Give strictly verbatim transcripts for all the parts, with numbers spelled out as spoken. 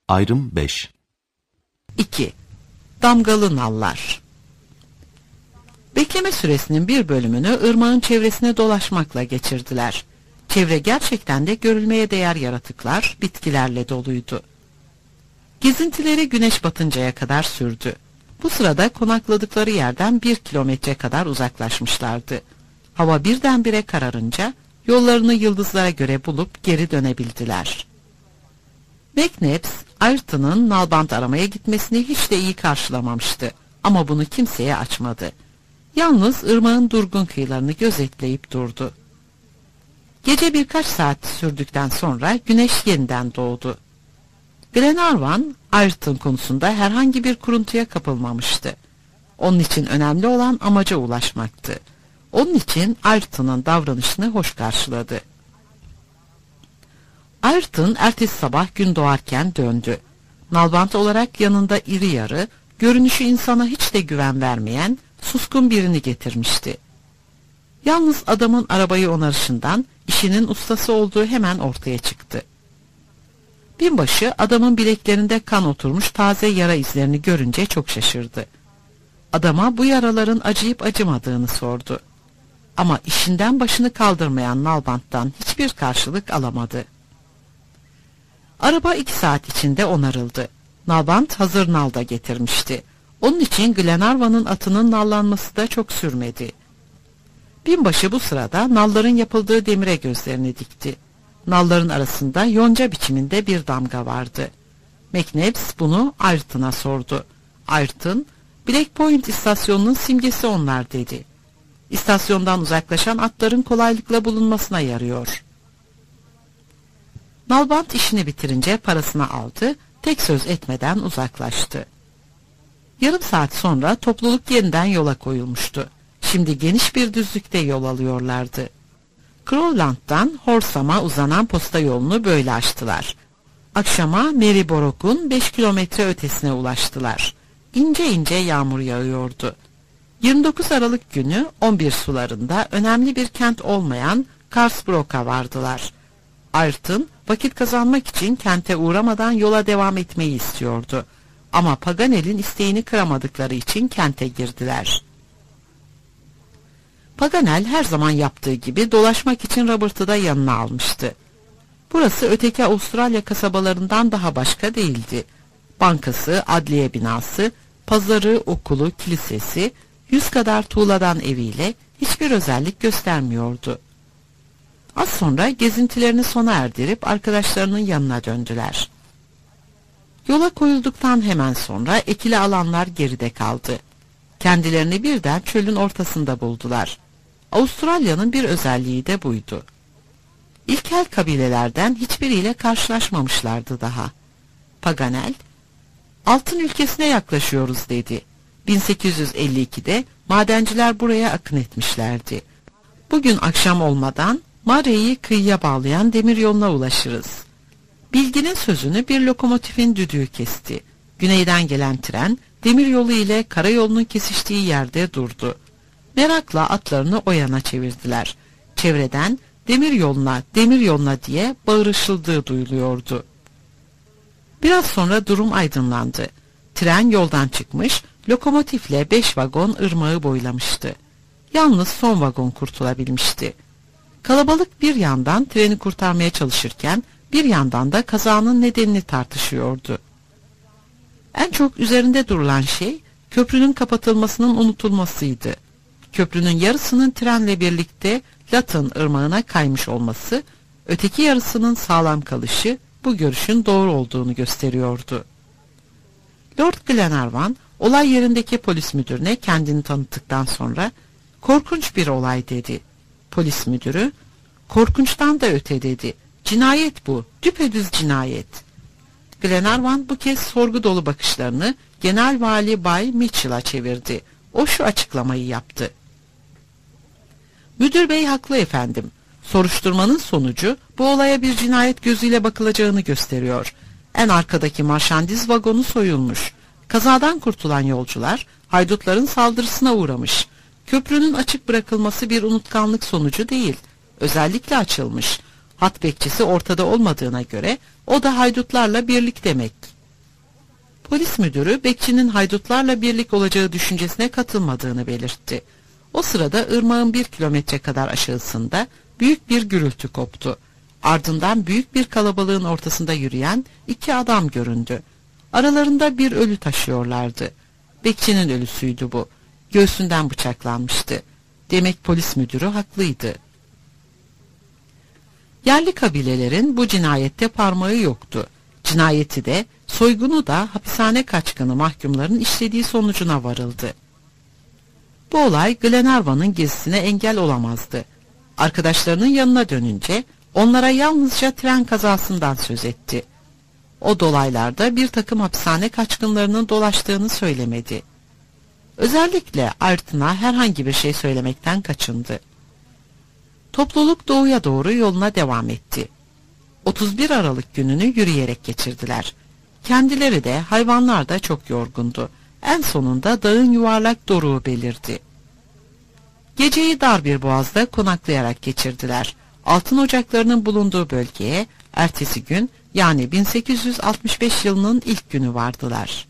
Ayrım beş. iki. Damgalı nallar. Bekleme süresinin bir bölümünü ırmağın çevresine dolaşmakla geçirdiler. Çevre gerçekten de görülmeye değer yaratıklar, bitkilerle doluydu. Gezintileri güneş batıncaya kadar sürdü. Bu sırada konakladıkları yerden bir kilometre kadar uzaklaşmışlardı. Hava birdenbire kararınca yollarını yıldızlara göre bulup geri dönebildiler. McNabbs, Ayrton'un nalbant aramaya gitmesini hiç de iyi karşılamamıştı. Ama bunu kimseye açmadı. Yalnız ırmağın durgun kıyılarını gözetleyip durdu. Gece birkaç saat sürdükten sonra güneş yeniden doğdu. Glenarvan, Ayrton konusunda herhangi bir kuruntuya kapılmamıştı. Onun için önemli olan amaca ulaşmaktı. Onun için Ayrton'un davranışını hoş karşıladı. Ayrton ertesi sabah gün doğarken döndü. Nalbant olarak yanında iri yarı, görünüşü insana hiç de güven vermeyen, suskun birini getirmişti. Yalnız adamın arabayı onarışından işinin ustası olduğu hemen ortaya çıktı. Binbaşı adamın bileklerinde kan oturmuş taze yara izlerini görünce çok şaşırdı. Adama bu yaraların acıyıp acımadığını sordu. Ama işinden başını kaldırmayan nalbanttan hiçbir karşılık alamadı. Araba iki saat içinde onarıldı. Nalbant hazır nal da getirmişti. Onun için Glenarvan'ın atının nallanması da çok sürmedi. Binbaşı bu sırada nalların yapıldığı demire gözlerini dikti. Nalların arasında yonca biçiminde bir damga vardı. McNabbs bunu Ayrton'a sordu. Ayrton, Black Point istasyonunun simgesi onlar dedi. İstasyondan uzaklaşan atların kolaylıkla bulunmasına yarıyor. Nalbant işini bitirince parasını aldı, tek söz etmeden uzaklaştı. Yarım saat sonra topluluk yeniden yola koyulmuştu. Şimdi geniş bir düzlükte yol alıyorlardı. Crowland'dan Horsam'a uzanan posta yolunu böyle açtılar. Akşama Maryboroughu'nun beş kilometre ötesine ulaştılar. İnce ince yağmur yağıyordu. yirmi dokuz Aralık günü on bir sularında önemli bir kent olmayan Carsbrook'a vardılar. Ayrton vakit kazanmak için kente uğramadan yola devam etmeyi istiyordu. Ama Paganel'in isteğini kıramadıkları için kente girdiler. Paganel her zaman yaptığı gibi dolaşmak için Robert'ı da yanına almıştı. Burası öteki Avustralya kasabalarından daha başka değildi. Bankası, adliye binası, pazarı, okulu, kilisesi, yüz kadar tuğladan eviyle hiçbir özellik göstermiyordu. Az sonra gezintilerini sona erdirip arkadaşlarının yanına döndüler. Yola koyulduktan hemen sonra ekili alanlar geride kaldı. Kendilerini birden çölün ortasında buldular. Avustralya'nın bir özelliği de buydu. İlkel kabilelerden hiçbiriyle karşılaşmamışlardı daha. Paganel, "Altın ülkesine yaklaşıyoruz," dedi. bin sekiz yüz elli ikide madenciler buraya akın etmişlerdi. Bugün akşam olmadan Murray'i kıyıya bağlayan demiryoluna ulaşırız. Bilginin sözünü bir lokomotifin düdüğü kesti. Güneyden gelen tren demiryolu ile karayolunun kesiştiği yerde durdu. Merakla atlarını o yana çevirdiler. Çevreden demiryoluna, demiryoluna diye bağırışıldığı duyuluyordu. Biraz sonra durum aydınlandı. Tren yoldan çıkmış, lokomotifle beş vagon ırmağı boylamıştı. Yalnız son vagon kurtulabilmişti. Kalabalık bir yandan treni kurtarmaya çalışırken bir yandan da kazanın nedenini tartışıyordu. En çok üzerinde durulan şey köprünün kapatılmasının unutulmasıydı. Köprünün yarısının trenle birlikte Latın ırmağına kaymış olması, öteki yarısının sağlam kalışı bu görüşün doğru olduğunu gösteriyordu. Lord Glenarvan olay yerindeki polis müdürüne kendini tanıttıktan sonra "Korkunç bir olay," dedi. Polis müdürü, "Korkunçtan da öte," dedi. "Cinayet bu, düpedüz cinayet." Glenarvan bu kez sorgu dolu bakışlarını Genel Vali Bay Mitchell'a çevirdi. O şu açıklamayı yaptı: "Müdür bey haklı efendim. Soruşturmanın sonucu bu olaya bir cinayet gözüyle bakılacağını gösteriyor. En arkadaki marşandiz vagonu soyulmuş. Kazadan kurtulan yolcular haydutların saldırısına uğramış. Köprünün açık bırakılması bir unutkanlık sonucu değil, özellikle açılmış. Hat bekçisi ortada olmadığına göre o da haydutlarla birlik demek. Polis müdürü bekçinin haydutlarla birlik olacağı düşüncesine katılmadığını belirtti. O sırada ırmağın bir kilometre kadar aşağısında büyük bir gürültü koptu. Ardından büyük bir kalabalığın ortasında yürüyen iki adam göründü. Aralarında bir ölü taşıyorlardı. Bekçinin ölüsüydü bu. Göğsünden bıçaklanmıştı. Demek polis müdürü haklıydı. Yerli kabilelerin bu cinayette parmağı yoktu. Cinayeti de, soygunu da hapishane kaçkını mahkumların işlediği sonucuna varıldı. Bu olay Glenarvan'ın gezisine engel olamazdı. Arkadaşlarının yanına dönünce onlara yalnızca tren kazasından söz etti. O dolaylarda bir takım hapishane kaçkınlarının dolaştığını söylemedi. Özellikle Ayrton'a herhangi bir şey söylemekten kaçındı. Topluluk doğuya doğru yoluna devam etti. otuz bir Aralık gününü yürüyerek geçirdiler. Kendileri de hayvanlar da çok yorgundu. En sonunda dağın yuvarlak doruğu belirdi. Geceyi dar bir boğazda konaklayarak geçirdiler. Altın ocaklarının bulunduğu bölgeye ertesi gün, yani bin sekiz yüz altmış beş yılının ilk günü vardılar.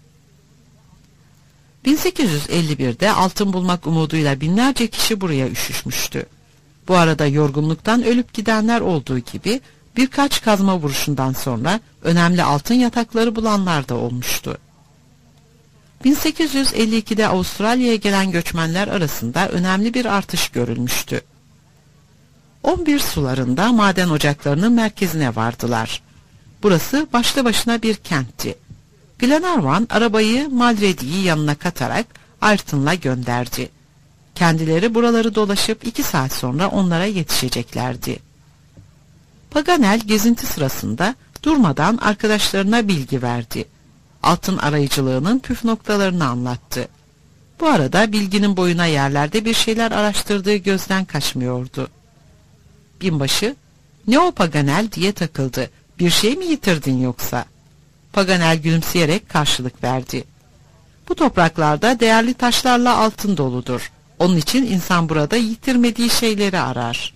bin sekiz yüz elli birde altın bulmak umuduyla binlerce kişi buraya üşüşmüştü. Bu arada yorgunluktan ölüp gidenler olduğu gibi birkaç kazma vuruşundan sonra önemli altın yatakları bulanlar da olmuştu. bin sekiz yüz elli ikide Avustralya'ya gelen göçmenler arasında önemli bir artış görülmüştü. on bir sularında maden ocaklarının merkezine vardılar. Burası başlı başına bir kentti. Glenarvan arabayı Mulready'yi yanına katarak Ayrton'la gönderdi. Kendileri buraları dolaşıp iki saat sonra onlara yetişeceklerdi. Paganel gezinti sırasında durmadan arkadaşlarına bilgi verdi. Altın arayıcılığının püf noktalarını anlattı. Bu arada bilginin boyuna yerlerde bir şeyler araştırdığı gözden kaçmıyordu. Binbaşı, "Ne o Paganel?" diye takıldı. "Bir şey mi yitirdin yoksa?" Paganel gülümseyerek karşılık verdi. "Bu topraklarda değerli taşlarla altın doludur. Onun için insan burada yitirmediği şeyleri arar."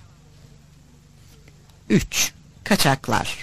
üç. Kaçaklar.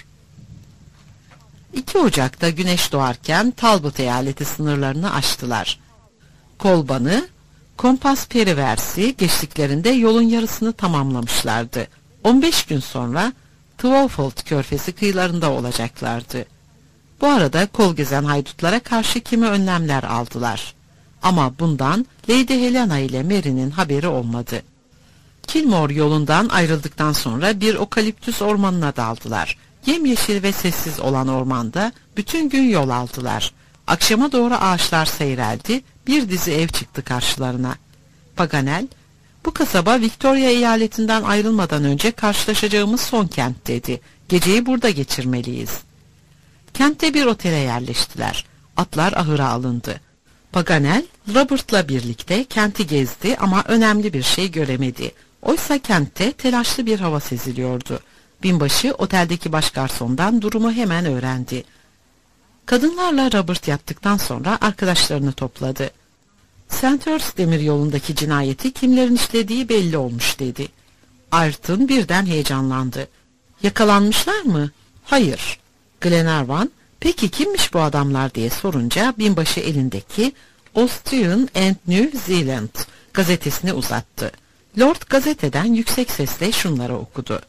iki Ocak'ta güneş doğarken Talbot eyaleti sınırlarını aştılar. Kolban'ı, Kompas Perivers'i geçtiklerinde yolun yarısını tamamlamışlardı. on beş gün sonra Twofold Körfezi kıyılarında olacaklardı. Bu arada kol gezen haydutlara karşı kimi önlemler aldılar. Ama bundan Lady Helena ile Mary'nin haberi olmadı. Kilmore yolundan ayrıldıktan sonra bir okaliptüs ormanına daldılar. Yemyeşil ve sessiz olan ormanda bütün gün yol aldılar. Akşama doğru ağaçlar seyreldi, bir dizi ev çıktı karşılarına. Paganel, "Bu kasaba Victoria eyaletinden ayrılmadan önce karşılaşacağımız son kent," dedi. "Geceyi burada geçirmeliyiz." Kentte bir otele yerleştiler. Atlar ahıra alındı. Paganel, Robert'la birlikte kenti gezdi ama önemli bir şey göremedi. Oysa kentte telaşlı bir hava seziliyordu. Binbaşı oteldeki başgarsondan durumu hemen öğrendi. Kadınlarla Robert yattıktan sonra arkadaşlarını topladı. Sandhurst demiryolundaki cinayeti kimlerin işlediği belli olmuş dedi. Ayrton birden heyecanlandı. "Yakalanmışlar mı?" "Hayır." Glenarvan, "Peki kimmiş bu adamlar?" diye sorunca binbaşı elindeki Austrian and New Zealand gazetesini uzattı. Lord gazeteden yüksek sesle şunları okudu.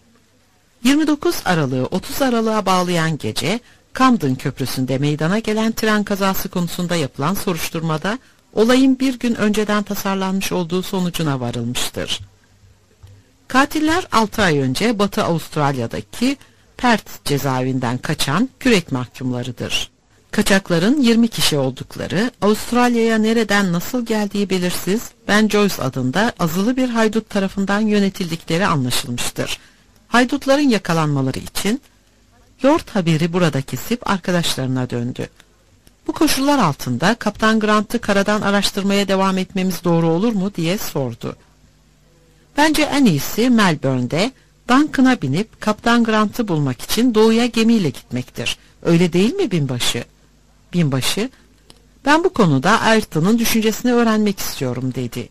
yirmi dokuz Aralık'ı otuz Aralık'a bağlayan gece Camden Köprüsü'nde meydana gelen tren kazası konusunda yapılan soruşturmada olayın bir gün önceden tasarlanmış olduğu sonucuna varılmıştır. Katiller altı ay önce Batı Avustralya'daki Perth cezaevinden kaçan kürek mahkumlarıdır. Kaçakların yirmi kişi oldukları, Avustralya'ya nereden nasıl geldiği belirsiz Ben Joyce adında azılı bir haydut tarafından yönetildikleri anlaşılmıştır. Haydutların yakalanmaları için Lord haberi burada kesip arkadaşlarına döndü. "Bu koşullar altında Kaptan Grant'ı karadan araştırmaya devam etmemiz doğru olur mu?" diye sordu. "Bence en iyisi Melbourne'de Duncan'a binip Kaptan Grant'ı bulmak için doğuya gemiyle gitmektir. Öyle değil mi binbaşı?" Binbaşı, "Ben bu konuda Ayrton'un düşüncesini öğrenmek istiyorum," dedi.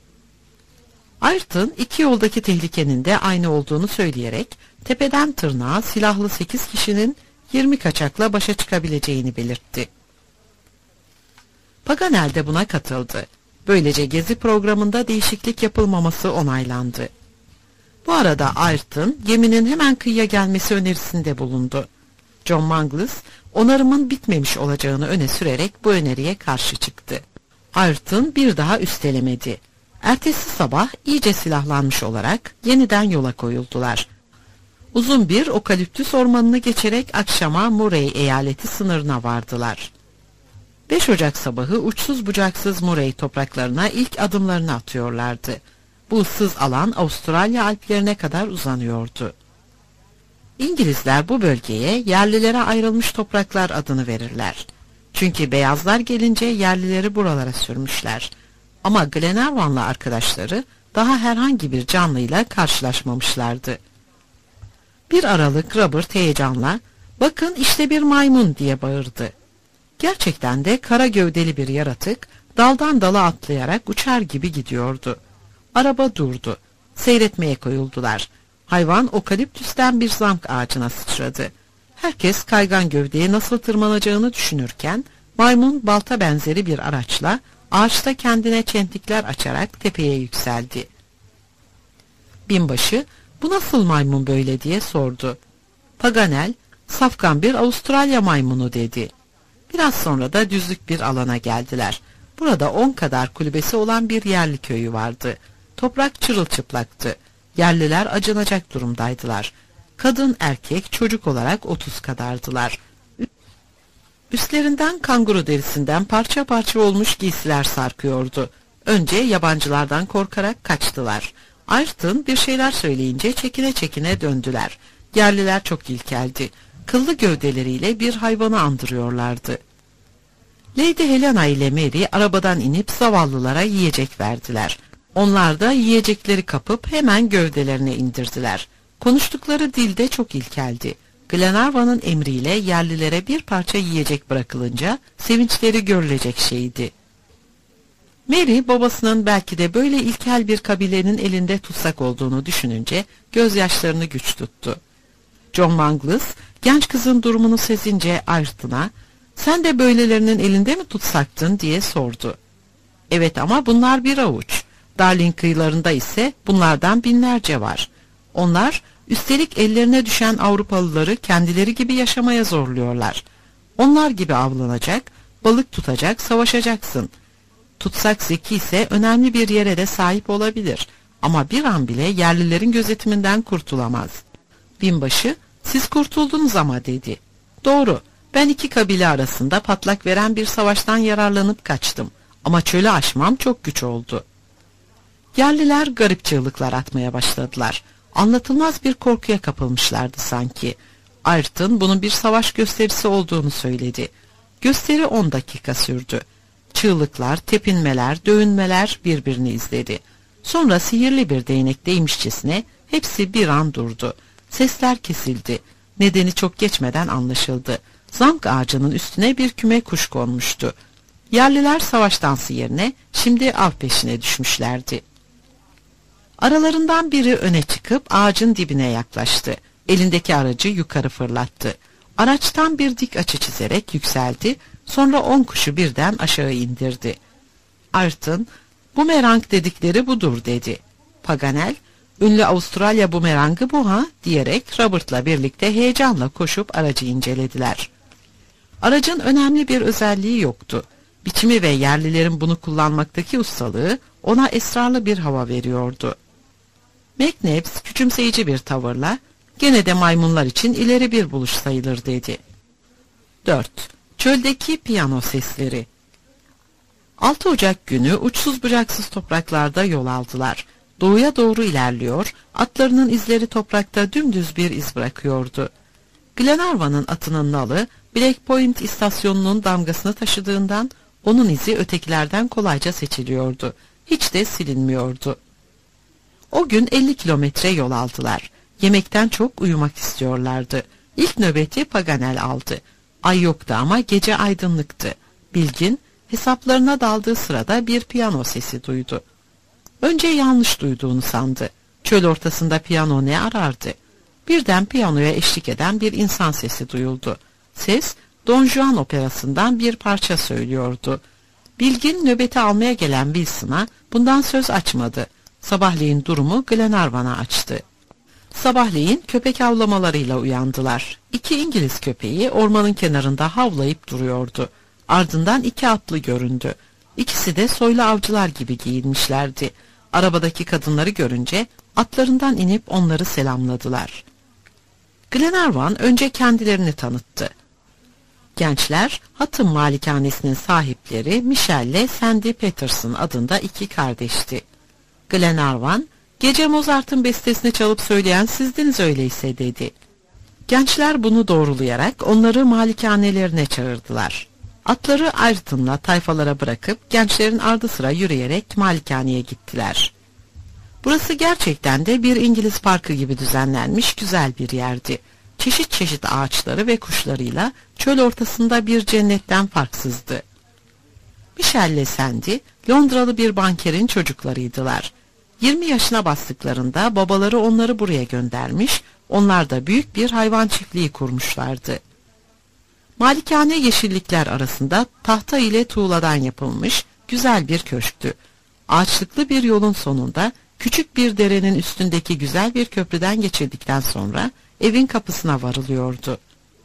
Ayrton iki yoldaki tehlikenin de aynı olduğunu söyleyerek tepeden tırnağa silahlı sekiz kişinin yirmi kaçakla başa çıkabileceğini belirtti. Paganel de buna katıldı. Böylece gezi programında değişiklik yapılmaması onaylandı. Bu arada Ayrton geminin hemen kıyıya gelmesi önerisinde bulundu. John Mangles onarımın bitmemiş olacağını öne sürerek bu öneriye karşı çıktı. Ayrton bir daha üstelemedi. Ertesi sabah iyice silahlanmış olarak yeniden yola koyuldular. Uzun bir okaliptüs ormanını geçerek akşama Murray eyaleti sınırına vardılar. beş Ocak sabahı uçsuz bucaksız Murray topraklarına ilk adımlarını atıyorlardı. Bu ıssız alan Avustralya Alplerine kadar uzanıyordu. İngilizler bu bölgeye yerlilere ayrılmış topraklar adını verirler. Çünkü beyazlar gelince yerlileri buralara sürmüşler. Ama Glenarvan'la arkadaşları daha herhangi bir canlıyla karşılaşmamışlardı. Bir aralık Robert heyecanla, "Bakın işte bir maymun!" diye bağırdı. Gerçekten de kara gövdeli bir yaratık daldan dala atlayarak uçar gibi gidiyordu. Araba durdu. Seyretmeye koyuldular. Hayvan okaliptüsten bir zamk ağacına sıçradı. Herkes kaygan gövdeye nasıl tırmanacağını düşünürken maymun balta benzeri bir araçla ağaçta kendine çentikler açarak tepeye yükseldi. Binbaşı, "Bu nasıl maymun böyle?" diye sordu. Paganel, "Safkan bir Avustralya maymunu" dedi. Biraz sonra da düzlük bir alana geldiler. Burada on kadar kulübesi olan bir yerli köyü vardı. Toprak çırılçıplaktı. Yerliler acınacak durumdaydılar. Kadın, erkek, çocuk olarak otuz kadardılar. Üstlerinden kanguru derisinden parça parça olmuş giysiler sarkıyordu. Önce yabancılardan korkarak kaçtılar. Ayrton bir şeyler söyleyince çekine çekine döndüler. Yerliler çok ilkeldi. Kıllı gövdeleriyle bir hayvanı andırıyorlardı. Lady Helena ile Mary arabadan inip zavallılara yiyecek verdiler. Onlar da yiyecekleri kapıp hemen gövdelerine indirdiler. Konuştukları dilde çok ilkeldi. Glenarvan'ın emriyle yerlilere bir parça yiyecek bırakılınca sevinçleri görülecek şeydi. Mary babasının belki de böyle ilkel bir kabilenin elinde tutsak olduğunu düşününce gözyaşlarını güç tuttu. John Mangles genç kızın durumunu sezince Ayrton'a, "Sen de böylelerinin elinde mi tutsaktın?" diye sordu. "Evet, ama bunlar bir avuç. Darling kıyılarında ise bunlardan binlerce var. Onlar üstelik ellerine düşen Avrupalıları kendileri gibi yaşamaya zorluyorlar. Onlar gibi avlanacak, balık tutacak, savaşacaksın. Tutsak zeki ise önemli bir yere de sahip olabilir. Ama bir an bile yerlilerin gözetiminden kurtulamaz." Binbaşı, "Siz kurtuldunuz ama" dedi. "Doğru, ben iki kabile arasında patlak veren bir savaştan yararlanıp kaçtım. Ama çölü aşmam çok güç oldu." Yerliler garip çığlıklar atmaya başladılar. Anlatılmaz bir korkuya kapılmışlardı sanki. Ayrton bunun bir savaş gösterisi olduğunu söyledi. Gösteri on dakika sürdü. Çığlıklar, tepinmeler, dövünmeler birbirini izledi. Sonra sihirli bir değnek değmişçesine hepsi bir an durdu. Sesler kesildi. Nedeni çok geçmeden anlaşıldı. Zamk ağacının üstüne bir küme kuş konmuştu. Yerliler savaş dansı yerine şimdi av peşine düşmüşlerdi. Aralarından biri öne çıkıp ağacın dibine yaklaştı. Elindeki aracı yukarı fırlattı. Araçtan bir dik açı çizerek yükseldi, sonra on kuşu birden aşağı indirdi. Ayrton, "Bumerang dedikleri budur" dedi. Paganel, "Ünlü Avustralya bumerangı bu ha?" diyerek Robert'la birlikte heyecanla koşup aracı incelediler. Aracın önemli bir özelliği yoktu. Biçimi ve yerlilerin bunu kullanmaktaki ustalığı ona esrarlı bir hava veriyordu. McNabbs küçümseyici bir tavırla, "Gene de maymunlar için ileri bir buluş sayılır" dedi. dört. Çöldeki piyano sesleri. altı Ocak günü uçsuz bucaksız topraklarda yol aldılar. Doğuya doğru ilerliyor, atlarının izleri toprakta dümdüz bir iz bırakıyordu. Glenarvan'ın atının nalı, Black Point istasyonunun damgasını taşıdığından onun izi ötekilerden kolayca seçiliyordu. Hiç de silinmiyordu. O gün elli kilometre yol aldılar. Yemekten çok uyumak istiyorlardı. İlk nöbeti Paganel aldı. Ay yoktu ama gece aydınlıktı. Bilgin, hesaplarına daldığı sırada bir piyano sesi duydu. Önce yanlış duyduğunu sandı. Çöl ortasında piyano ne arardı? Birden piyanoya eşlik eden bir insan sesi duyuldu. Ses, Don Juan operasından bir parça söylüyordu. Bilgin nöbeti almaya gelen Wilson'a bundan söz açmadı. Sabahleyin durumu Glenarvan'a açtı. Sabahleyin köpek avlamalarıyla uyandılar. İki İngiliz köpeği ormanın kenarında havlayıp duruyordu. Ardından iki atlı göründü. İkisi de soylu avcılar gibi giyinmişlerdi. Arabadaki kadınları görünce atlarından inip onları selamladılar. Glenarvan önce kendilerini tanıttı. Gençler, Hutton malikanesinin sahipleri Michel ile Sandy Patterson adında iki kardeşti. Glenarvan, "Gece Mozart'ın bestesini çalıp söyleyen sizdiniz öyleyse," dedi. Gençler bunu doğrulayarak onları malikanelerine çağırdılar. Atları Ayrton'la tayfalara bırakıp gençlerin ardı sıra yürüyerek malikaneye gittiler. Burası gerçekten de bir İngiliz parkı gibi düzenlenmiş güzel bir yerdi. Çeşit çeşit ağaçları ve kuşlarıyla çöl ortasında bir cennetten farksızdı. Michel ile Sandy, Londralı bir bankerin çocuklarıydılar. yirmi yaşına bastıklarında babaları onları buraya göndermiş, onlar da büyük bir hayvan çiftliği kurmuşlardı. Malikane yeşillikler arasında tahta ile tuğladan yapılmış güzel bir köşktü. Ağaçlıklı bir yolun sonunda küçük bir derenin üstündeki güzel bir köprüden geçirdikten sonra evin kapısına varılıyordu.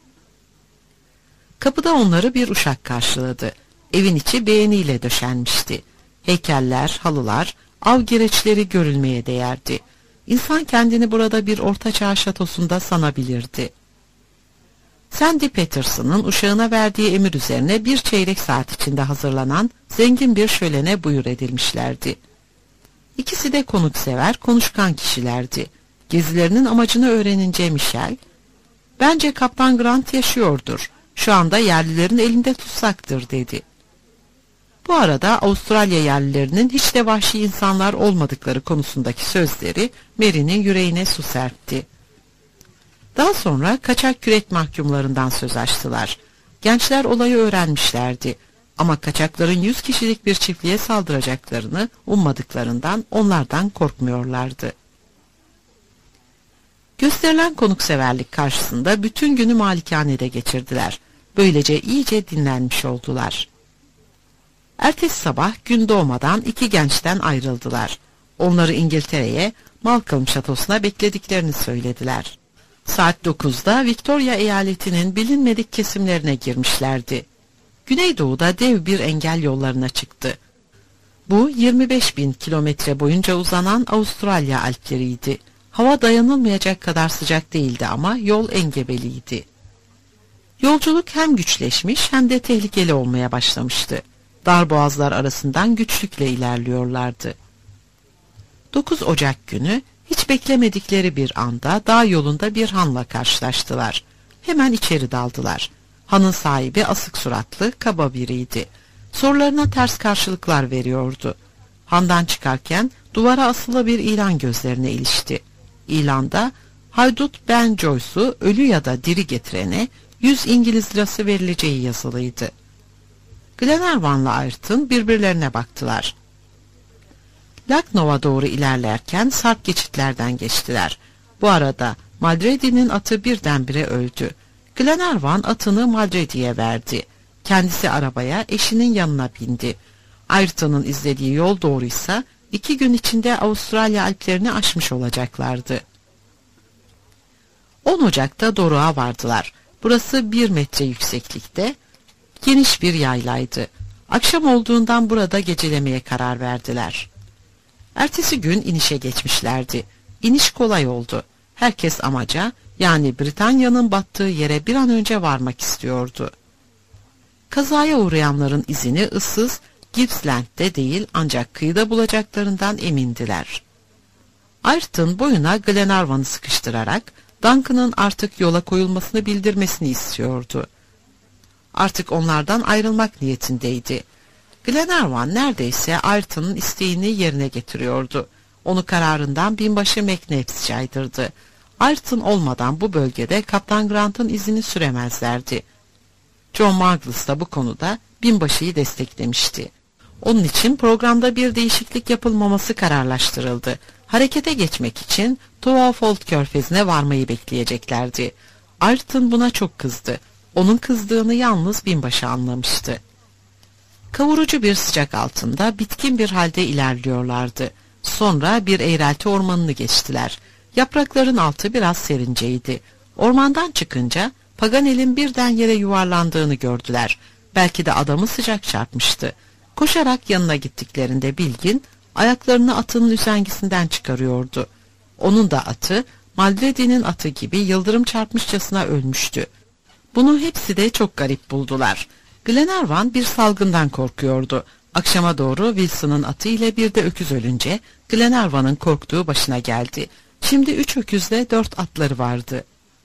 Kapıda onları bir uşak karşıladı. Evin içi beğeniyle döşenmişti. Heykeller, halılar, av gereçleri görülmeye değerdi. İnsan kendini burada bir ortaçağ şatosunda sanabilirdi. Sandy Patterson'ın uşağına verdiği emir üzerine bir çeyrek saat içinde hazırlanan zengin bir şölene buyur edilmişlerdi. İkisi de konuksever, konuşkan kişilerdi. Gezilerinin amacını öğrenince Michel, "Bence Kaptan Grant yaşıyordur. Şu anda yerlilerin elinde tutsaktır," dedi. Bu arada Avustralya yerlilerinin hiç de vahşi insanlar olmadıkları konusundaki sözleri Mary'nin yüreğine su serpti. Daha sonra kaçak kürek mahkumlarından söz açtılar. Gençler olayı öğrenmişlerdi. Ama kaçakların yüz kişilik bir çiftliğe saldıracaklarını ummadıklarından onlardan korkmuyorlardı. Gösterilen konukseverlik karşısında bütün günü malikanede geçirdiler. Böylece iyice dinlenmiş oldular. Ertesi sabah gün doğmadan iki gençten ayrıldılar. Onları İngiltere'ye, Malcolm Şatosu'na beklediklerini söylediler. Saat dokuzda Victoria eyaletinin bilinmedik kesimlerine girmişlerdi. Güneydoğuda dev bir engel yollarına çıktı. Bu yirmi beş bin kilometre boyunca uzanan Avustralya Alpleriydi. Hava dayanılmayacak kadar sıcak değildi ama yol engebeliydi. Yolculuk hem güçleşmiş hem de tehlikeli olmaya başlamıştı. Darboğazlar arasından güçlükle ilerliyorlardı. dokuz Ocak günü hiç beklemedikleri bir anda dağ yolunda bir hanla karşılaştılar. Hemen içeri daldılar. Hanın sahibi asık suratlı, kaba biriydi. Sorularına ters karşılıklar veriyordu. Handan çıkarken duvara asılı bir ilan gözlerine ilişti. İlanda haydut Ben Joyce'u ölü ya da diri getirene yüz İngiliz lirası verileceği yazılıydı. Glenarvan'la Ayrton birbirlerine baktılar. Lucknow'a doğru ilerlerken sarp geçitlerden geçtiler. Bu arada Mulready'nin atı birdenbire öldü. Glenarvan atını Mulready'ye verdi. Kendisi arabaya eşinin yanına bindi. Ayrton'un izlediği yol doğruysa iki gün içinde Avustralya Alplerini aşmış olacaklardı. on Ocak'ta Doruk'a vardılar. Burası bir metre yükseklikte, geniş bir yaylaydı. Akşam olduğundan burada gecelemeye karar verdiler. Ertesi gün inişe geçmişlerdi. İniş kolay oldu. Herkes amaca, yani Britanya'nın battığı yere bir an önce varmak istiyordu. Kazaya uğrayanların izini ıssız Gippsland'de değil ancak kıyıda bulacaklarından emindiler. Ayrton boyuna Glenarvan'ı sıkıştırarak Duncan'ın artık yola koyulmasını bildirmesini istiyordu. Artık onlardan ayrılmak niyetindeydi. Glenarvan neredeyse Ayrton'un isteğini yerine getiriyordu. Onu kararından binbaşı McNabbs caydırdı. Ayrton olmadan bu bölgede Kaptan Grant'ın izini süremezlerdi. John Mangles da bu konuda binbaşıyı desteklemişti. Onun için programda bir değişiklik yapılmaması kararlaştırıldı. Harekete geçmek için Tuafold körfezine varmayı bekleyeceklerdi. Ayrton buna çok kızdı. Onun kızdığını yalnız binbaşı anlamıştı. Kavurucu bir sıcak altında bitkin bir halde ilerliyorlardı. Sonra bir eğrelti ormanını geçtiler. Yaprakların altı biraz serinceydi. Ormandan çıkınca Paganel'in birden yere yuvarlandığını gördüler. Belki de adamı sıcak çarpmıştı. Koşarak yanına gittiklerinde Bilgin ayaklarını atının üzengisinden çıkarıyordu. Onun da atı Maldredi'nin atı gibi yıldırım çarpmışçasına ölmüştü. Bunu hepsi de çok garip buldular. Glenarvan bir salgından korkuyordu. Akşama doğru Wilson'ın atı ile bir de öküz ölünce Glenarvan'ın korktuğu başına geldi. Şimdi üç öküzle dört atları vardı.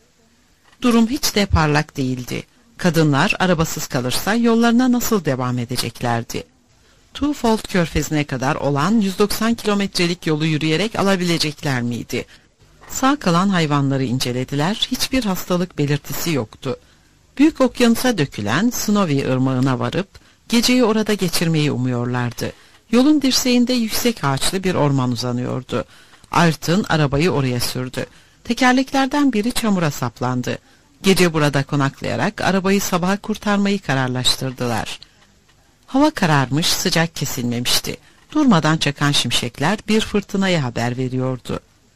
Durum hiç de parlak değildi. Kadınlar arabasız kalırsa yollarına nasıl devam edeceklerdi? Twofold körfezine kadar olan yüz doksan kilometrelik yolu yürüyerek alabilecekler miydi? Sağ kalan hayvanları incelediler, hiçbir hastalık belirtisi yoktu. Büyük okyanusa dökülen Snowy ırmağına varıp geceyi orada geçirmeyi umuyorlardı. Yolun dirseğinde yüksek ağaçlı bir orman uzanıyordu. Ayrton arabayı oraya sürdü. Tekerleklerden biri çamura saplandı. Gece burada konaklayarak arabayı sabaha kurtarmayı kararlaştırdılar. Hava kararmış, sıcak kesilmemişti. Durmadan çakan şimşekler bir fırtınaya haber veriyordu.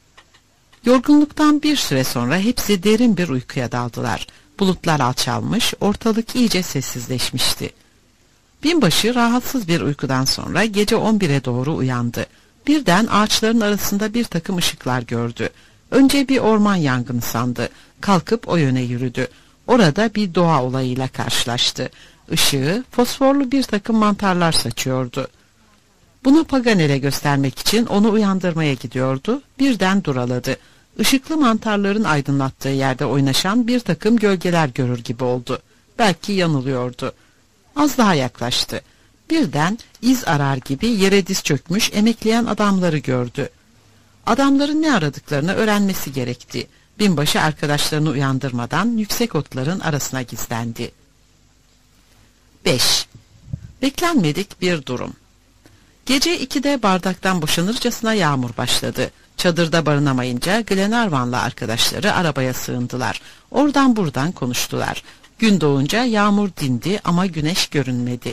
Yorgunluktan bir süre sonra hepsi derin bir uykuya daldılar. Bulutlar alçalmış, ortalık iyice sessizleşmişti. Binbaşı rahatsız bir uykudan sonra gece on bire doğru uyandı. Birden ağaçların arasında bir takım ışıklar gördü. Önce bir orman yangını sandı. Kalkıp o yöne yürüdü. Orada bir doğa olayıyla karşılaştı. Işığı fosforlu bir takım mantarlar saçıyordu. Bunu Paganel'e göstermek için onu uyandırmaya gidiyordu. Birden duraladı. Işıklı mantarların aydınlattığı yerde oynaşan bir takım gölgeler görür gibi oldu. Belki yanılıyordu. Az daha yaklaştı. Birden iz arar gibi yere diz çökmüş emekleyen adamları gördü. Adamların ne aradıklarını öğrenmesi gerekti. Binbaşı arkadaşlarını uyandırmadan yüksek otların arasına gizlendi. beş. Beklenmedik bir durum. Gece ikide bardaktan boşanırcasına yağmur başladı. Çadırda barınamayınca Glenarvan'la arkadaşları arabaya sığındılar. Oradan buradan konuştular. Gün doğunca yağmur dindi ama güneş görünmedi.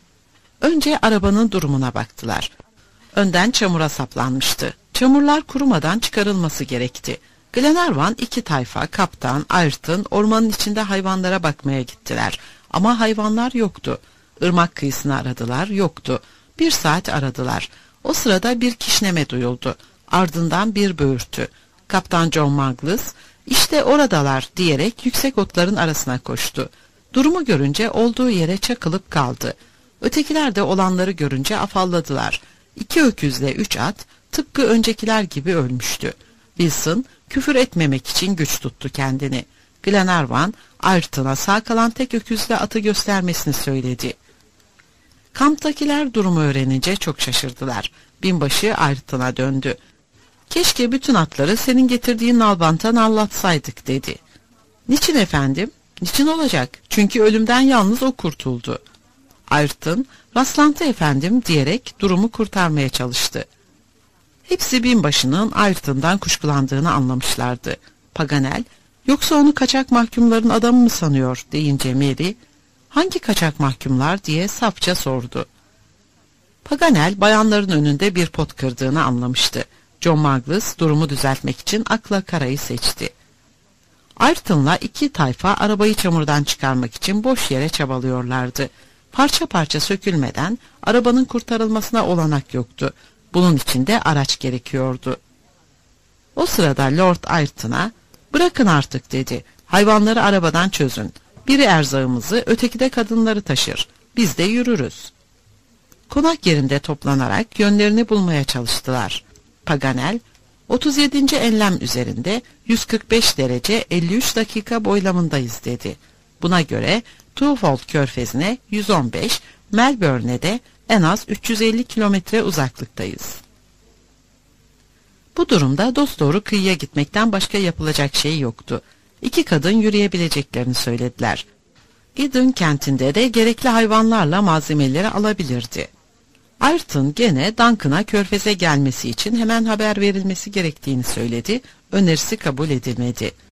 Önce arabanın durumuna baktılar. Önden çamura saplanmıştı. Çamurlar kurumadan çıkarılması gerekti. Glenarvan iki tayfa, kaptan, Ayrton ormanın içinde hayvanlara bakmaya gittiler. Ama hayvanlar yoktu. Irmak kıyısını aradılar, yoktu. Bir saat aradılar. O sırada bir kişneme duyuldu. Ardından bir böğürtü. Kaptan John Mangles, "İşte oradalar" diyerek yüksek otların arasına koştu. Durumu görünce olduğu yere çakılıp kaldı. Ötekiler de olanları görünce afalladılar. İki öküzle üç at tıpkı öncekiler gibi ölmüştü. Wilson küfür etmemek için güç tuttu kendini. Glenarvan, Ayrton'a sağ kalan tek öküzle atı göstermesini söyledi. Kamptakiler durumu öğrenince çok şaşırdılar. Binbaşı Ayrton'a döndü. "Keşke bütün atları senin getirdiğin nalbantan anlatsaydık" dedi. "Niçin efendim?" "Niçin olacak? Çünkü ölümden yalnız o kurtuldu." Ayrton, "Rastlantı efendim" diyerek durumu kurtarmaya çalıştı. Hepsi binbaşının Ayrton'dan kuşkulandığını anlamışlardı. Paganel, "Yoksa onu kaçak mahkumların adamı mı sanıyor?" deyince Mary, "Hangi kaçak mahkumlar?" diye safça sordu. Paganel bayanların önünde bir pot kırdığını anlamıştı. John Mangles durumu düzeltmek için akla karayı seçti. Ayrton'la iki tayfa arabayı çamurdan çıkarmak için boş yere çabalıyorlardı. Parça parça sökülmeden arabanın kurtarılmasına olanak yoktu. Bunun için de araç gerekiyordu. O sırada Lord Ayrton'a, "Bırakın artık" dedi. "Hayvanları arabadan çözün. Biri erzağımızı, öteki de kadınları taşır. Biz de yürürüz." Konak yerinde toplanarak yönlerini bulmaya çalıştılar. Paganel, otuz yedinci enlem üzerinde yüz kırk beş derece elli üç dakika boylamındayız" dedi. Buna göre Twofold körfezine yüz on beş, Melbourne'e de en az üç yüz elli kilometre uzaklıktayız. Bu durumda dosdoğru kıyıya gitmekten başka yapılacak şey yoktu. İki kadın yürüyebileceklerini söylediler. Eden kentinde de gerekli hayvanlarla malzemeleri alabilirdi. Ayrton gene Duncan'a körfeze gelmesi için hemen haber verilmesi gerektiğini söyledi. Önerisi kabul edilmedi.